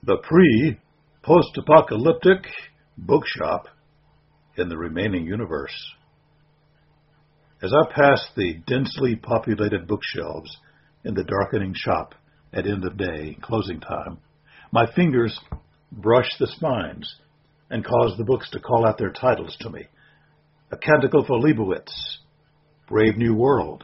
The pre-post-apocalyptic bookshop in the remaining universe. As I passed the densely populated bookshelves in the darkening shop at end of day, closing time, my fingers brushed the spines and caused the books to call out their titles to me. A Canticle for Leibowitz, Brave New World,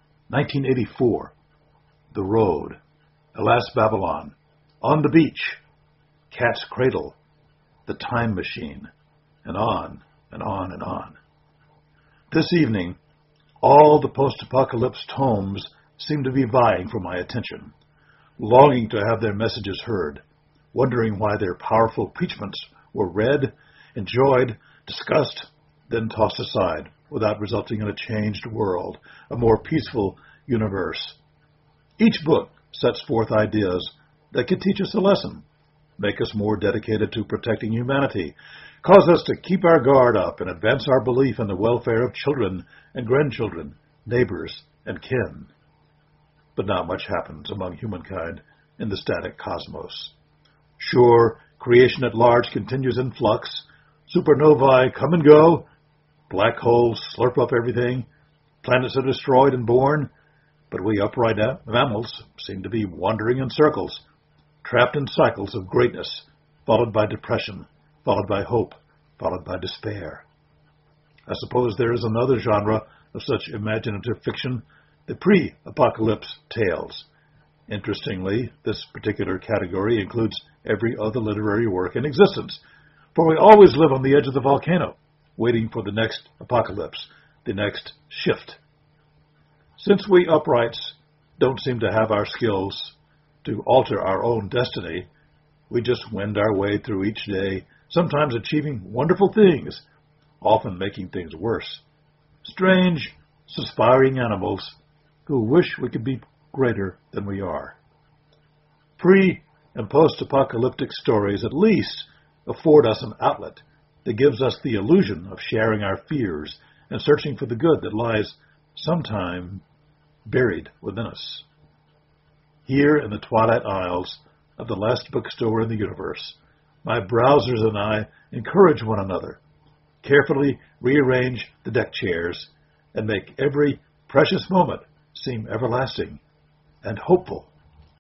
1984, The Road, Alas Babylon, On the Beach, Cat's Cradle, The Time Machine, and on and on and on. This evening, all the post-apocalypse tomes seemed to be vying for my attention, longing to have their messages heard, wondering why their powerful preachments were read, enjoyed, discussed, then tossed aside without resulting in a changed world, a more peaceful universe. Each book sets forth ideas that could teach us a lesson, make us more dedicated to protecting humanity, cause us to keep our guard up and advance our belief in the welfare of children and grandchildren, neighbors and kin. But not much happens among humankind in the static cosmos. Sure, creation at large continues in flux. Supernovae come and go. Black holes slurp up everything. Planets are destroyed and born. But we upright mammals seem to be wandering in circles, trapped in cycles of greatness, followed by depression, followed by hope, followed by despair. I suppose there is another genre of such imaginative fiction, the pre-apocalypse tales. Interestingly, this particular category includes every other literary work in existence, for we always live on the edge of the volcano, waiting for the next apocalypse, the next shift. Since we uprights don't seem to have our skills to alter our own destiny, we just wend our way through each day, sometimes achieving wonderful things, often making things worse. Strange, suspiring animals who wish we could be greater than we are. Pre- and post-apocalyptic stories at least afford us an outlet that gives us the illusion of sharing our fears and searching for the good that lies sometime buried within us. Here in the twilight aisles of the last bookstore in the universe, my browsers and I encourage one another, carefully rearrange the deck chairs, and make every precious moment seem everlasting and hopeful.